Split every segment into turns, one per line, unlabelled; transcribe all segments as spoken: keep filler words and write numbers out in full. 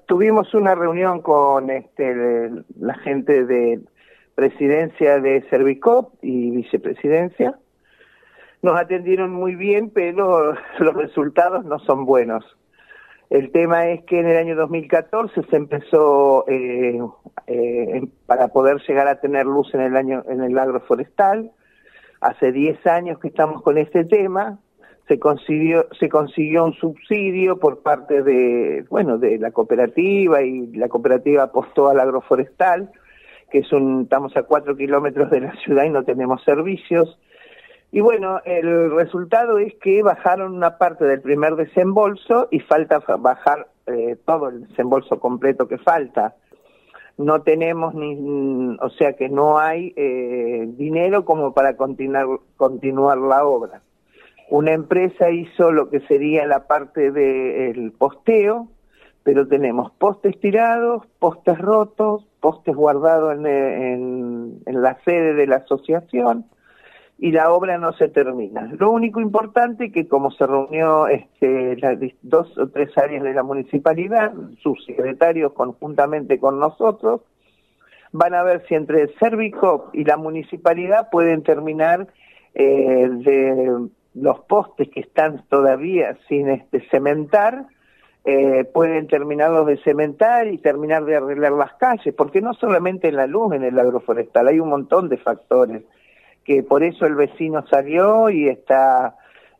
tuvimos una reunión con este, la gente de presidencia de Servicop y vicepresidencia. Nos atendieron muy bien, pero los resultados no son buenos. El tema es que en el año dos mil catorce se empezó eh, eh, para poder llegar a tener luz en el año en el agroforestal. Hace diez años que estamos con este tema. Se consiguió se consiguió un subsidio por parte de bueno de la cooperativa, y la cooperativa apostó al agroforestal, que es un estamos a cuatro kilómetros de la ciudad y no tenemos servicios. Y bueno, el resultado es que bajaron una parte del primer desembolso y falta bajar eh, todo el desembolso completo que falta. No tenemos ni, o sea que no hay eh, dinero como para continuar continuar la obra. Una empresa hizo lo que sería la parte del posteo, pero tenemos postes tirados, postes rotos, postes guardados en, en, en la sede de la asociación, y la obra no se termina. Lo único importante es que como se reunió este, las dos o tres áreas de la municipalidad, sus secretarios conjuntamente con nosotros, van a ver si entre el Servicop y la municipalidad pueden terminar eh, de los postes que están todavía sin este, cementar, eh, pueden terminarlos de cementar y terminar de arreglar las calles, porque no solamente la luz en el agroforestal, hay un montón de factores, que por eso el vecino salió y está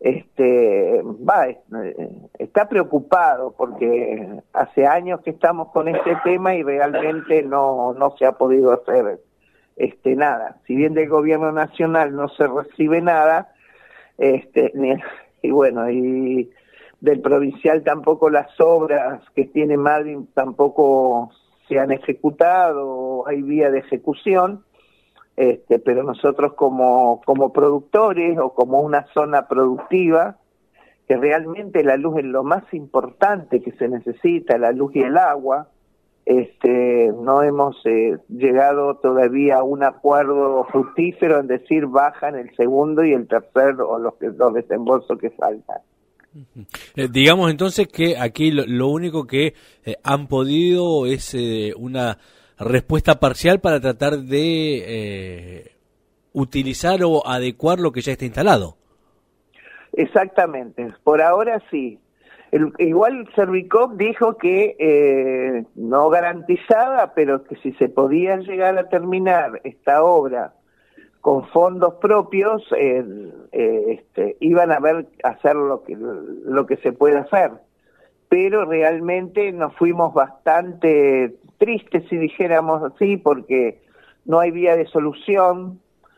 este va está preocupado, porque hace años que estamos con este tema y realmente no no se ha podido hacer este nada. Si bien del gobierno nacional no se recibe nada, este ni, y bueno, y del provincial tampoco las obras que tiene Malvin tampoco se han ejecutado, hay vía de ejecución. Este, pero nosotros como, como productores o como una zona productiva, que realmente la luz es lo más importante que se necesita, la luz y el agua, este, no hemos eh, llegado todavía a un acuerdo fructífero en decir bajan el segundo y el tercer o los, los desembolsos que faltan.
Eh, digamos entonces que aquí lo, lo único que eh, han podido es eh, una respuesta parcial para tratar de eh, utilizar o adecuar lo que ya está instalado.
Exactamente, por ahora sí. El, igual Servicop dijo que eh, no garantizaba, pero que si se podía llegar a terminar esta obra con fondos propios, eh, eh, este, iban a ver hacer lo que lo que se puede hacer. Pero realmente nos fuimos bastante tristes, si dijéramos así, porque no hay vía de solución.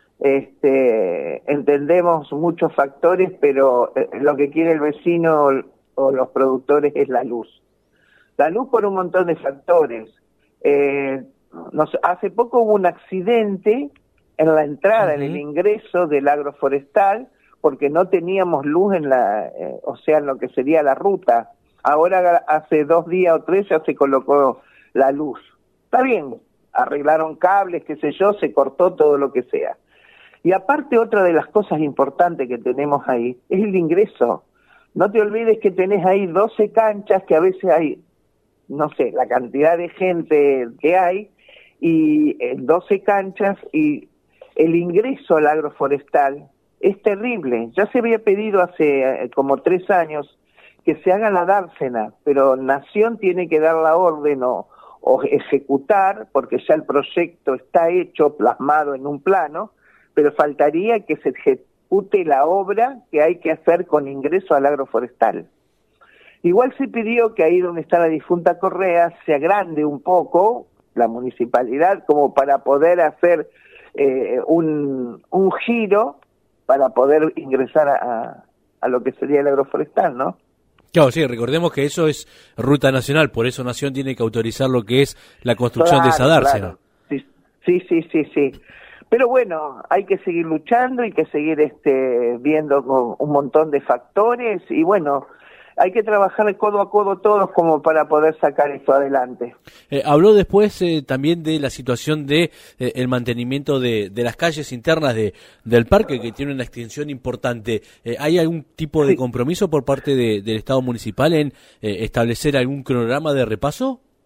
Este, entendemos muchos factores, pero lo que quiere el vecino o los productores es la luz. La luz por un montón de factores. Eh, nos, hace poco hubo un accidente en la entrada, uh-huh. en el ingreso del agroforestal, porque no teníamos luz en la, eh, o sea, en lo que sería la ruta. Ahora hace dos días o tres ya se colocó la luz. Está bien, arreglaron cables, qué sé yo, se cortó todo lo que sea. Y aparte otra de las cosas importantes que tenemos ahí es el ingreso. No te olvides que tenés ahí doce canchas, que a veces hay, no sé, la cantidad de gente que hay, y eh, doce canchas, y el ingreso al agroforestal es terrible. Ya se había pedido hace eh, como tres años que se haga la dársena, pero Nación tiene que dar la orden o, o ejecutar, porque ya el proyecto está hecho, plasmado en un plano, pero faltaría que se ejecute la obra que hay que hacer con ingreso al agroforestal. Igual se pidió que ahí donde está la difunta Correa se agrande un poco la municipalidad como para poder hacer eh, un, un giro para poder ingresar a, a, a lo que sería el agroforestal, ¿no?
Claro, sí, recordemos que eso es ruta nacional, por eso Nación tiene que autorizar lo que es la construcción
claro,
de esa dársena.
Claro. Sí, sí, sí, sí, sí. Pero bueno, hay que seguir luchando, hay que seguir este viendo con un montón de factores y bueno, hay que trabajar codo a codo todos como para poder sacar esto adelante.
Eh, habló después eh, también de la situación de eh, el mantenimiento de, de las calles internas de del parque, que tiene una extensión importante. Eh, ¿Hay algún tipo de
sí.
compromiso por parte de, del Estado municipal en eh, establecer algún cronograma de repaso?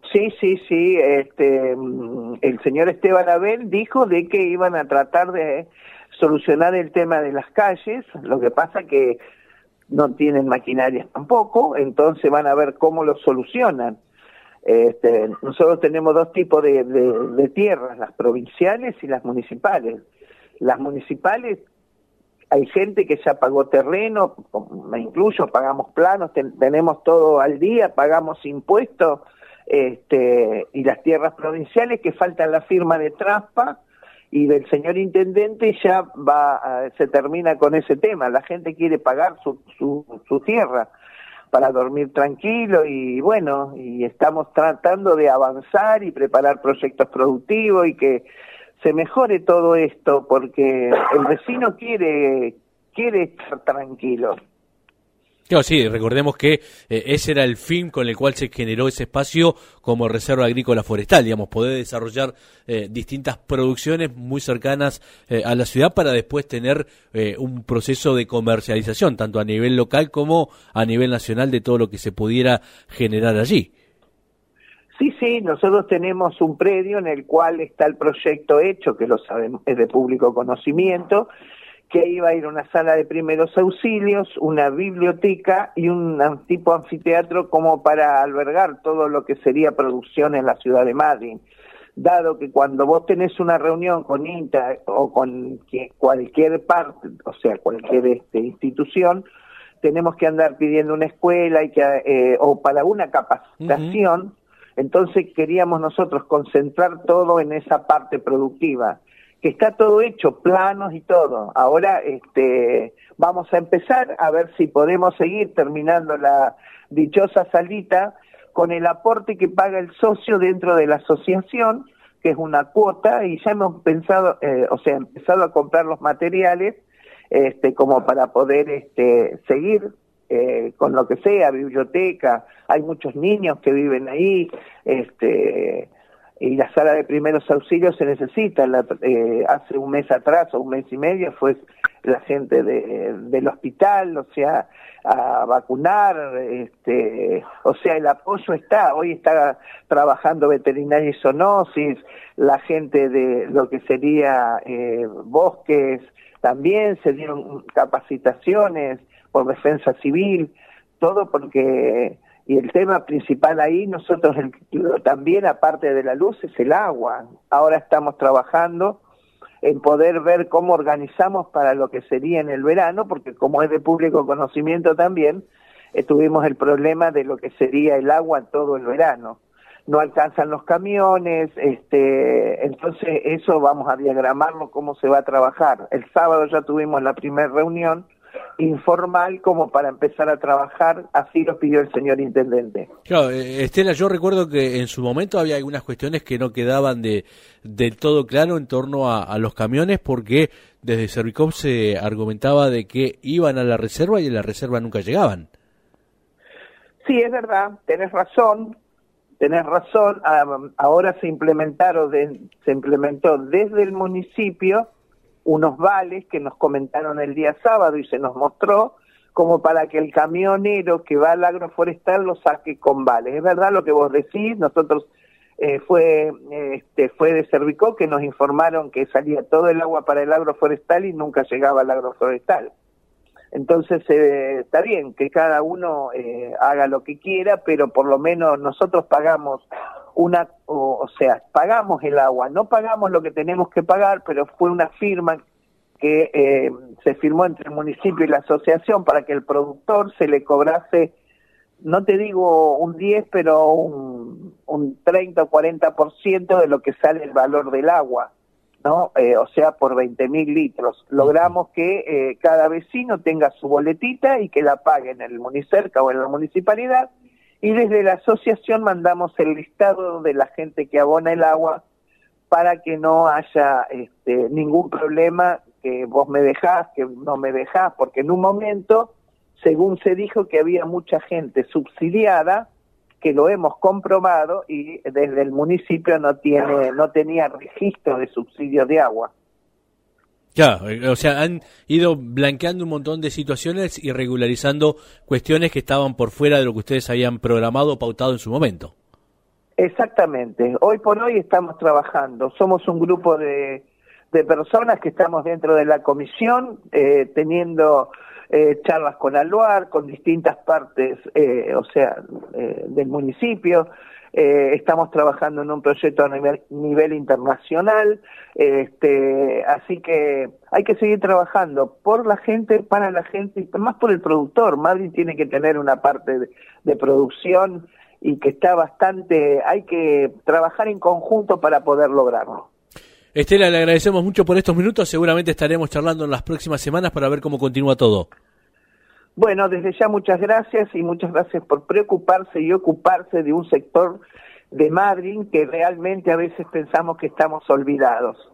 Sí, sí, sí. Este, el señor Esteban Abel dijo de que iban a tratar de solucionar el tema de las calles. Lo que pasa que no tienen maquinarias tampoco, entonces van a ver cómo lo solucionan. Este, nosotros tenemos dos tipos de, de, de tierras, las provinciales y las municipales. Las municipales, hay gente que ya pagó terreno, me incluyo, pagamos planos, ten, tenemos todo al día, pagamos impuestos, este, y las tierras provinciales que falta la firma de Traspa y del señor intendente ya va, a, se termina con ese tema. La gente quiere pagar su, su, su tierra para dormir tranquilo y bueno, y estamos tratando de avanzar y preparar proyectos productivos y que se mejore todo esto porque el vecino quiere, quiere estar tranquilo.
Claro, sí, recordemos que eh, ese era el fin con el cual se generó ese espacio como reserva agrícola forestal, digamos, poder desarrollar eh, distintas producciones muy cercanas eh, a la ciudad para después tener eh, un proceso de comercialización, tanto a nivel local como a nivel nacional de todo lo que se pudiera generar allí.
Sí, sí, nosotros tenemos un predio en el cual está el proyecto hecho, que lo sabemos, es de público conocimiento, que iba a ir una sala de primeros auxilios, una biblioteca y un tipo anfiteatro como para albergar todo lo que sería producción en la ciudad de Madrid. Dado que cuando vos tenés una reunión con INTA o con cualquier parte, o sea, cualquier este, institución, tenemos que andar pidiendo una escuela y que, eh, o para una capacitación, uh-huh. Entonces queríamos nosotros concentrar todo en esa parte productiva. Que está todo hecho, planos y todo. Ahora este, vamos a empezar a ver si podemos seguir terminando la dichosa salita con el aporte que paga el socio dentro de la asociación, que es una cuota, y ya hemos pensado, eh, o sea, empezado a comprar los materiales este, como para poder este, seguir eh, con lo que sea, biblioteca. Hay muchos niños que viven ahí, este... y la sala de primeros auxilios se necesita. La, eh, hace un mes atrás o un mes y medio fue la gente de, del hospital, o sea, a vacunar, este, o sea, el apoyo está. Hoy está trabajando veterinaria y zoonosis, la gente de lo que sería eh, bosques, también se dieron capacitaciones por defensa civil, todo porque... Y el tema principal ahí, nosotros el, también, aparte de la luz, es el agua. Ahora estamos trabajando en poder ver cómo organizamos para lo que sería en el verano, porque como es de público conocimiento también, eh, tuvimos el problema de lo que sería el agua todo el verano. No alcanzan los camiones, este, entonces eso vamos a diagramarlo cómo se va a trabajar. El sábado ya tuvimos la primera reunión informal como para empezar a trabajar, así lo pidió el señor intendente.
Claro, Estela, yo recuerdo que en su momento había algunas cuestiones que no quedaban de del todo claro en torno a, a los camiones, porque desde Servicop se argumentaba de que iban a la reserva y en la reserva nunca llegaban.
Sí, es verdad, tenés razón, tenés razón. Ahora se implementaron, de, se implementó desde el municipio unos vales que nos comentaron el día sábado y se nos mostró como para que el camionero que va al agroforestal lo saque con vales. Es verdad lo que vos decís, nosotros eh, fue este, fue de Servicop que nos informaron que salía todo el agua para el agroforestal y nunca llegaba al agroforestal. Entonces eh, está bien que cada uno eh, haga lo que quiera, pero por lo menos nosotros pagamos una, o, o sea, pagamos el agua, no pagamos lo que tenemos que pagar, pero fue una firma que eh, se firmó entre el municipio y la asociación para que el productor se le cobrase, no te digo un diez, pero un, un treinta o cuarenta por ciento de lo que sale el valor del agua, ¿no? Eh, o sea, por veinte mil litros. Logramos que eh, cada vecino tenga su boletita y que la pague en el Municerca o en la municipalidad, y desde la asociación mandamos el listado de la gente que abona el agua para que no haya este, ningún problema, que vos me dejás, que no me dejás, porque en un momento, según se dijo, que había mucha gente subsidiada, que lo hemos comprobado, y desde el municipio no tiene no tenía registro de subsidios de agua.
Ya, o sea, han ido blanqueando un montón de situaciones y regularizando cuestiones que estaban por fuera de lo que ustedes habían programado o pautado en su momento.
Exactamente. Hoy por hoy estamos trabajando. Somos un grupo de, de personas que estamos dentro de la comisión, eh, teniendo eh, charlas con Aluar, con distintas partes, eh, o sea, eh, del municipio. Eh, estamos trabajando en un proyecto a nivel, nivel internacional, este, así que hay que seguir trabajando por la gente, para la gente, y más por el productor. Madrid tiene que tener una parte de, de producción y que está bastante, hay que trabajar en conjunto para poder lograrlo.
Estela, le agradecemos mucho por estos minutos, seguramente estaremos charlando en las próximas semanas para ver cómo continúa todo.
Bueno, desde ya muchas gracias y muchas gracias por preocuparse y ocuparse de un sector de Madrid que realmente a veces pensamos que estamos olvidados.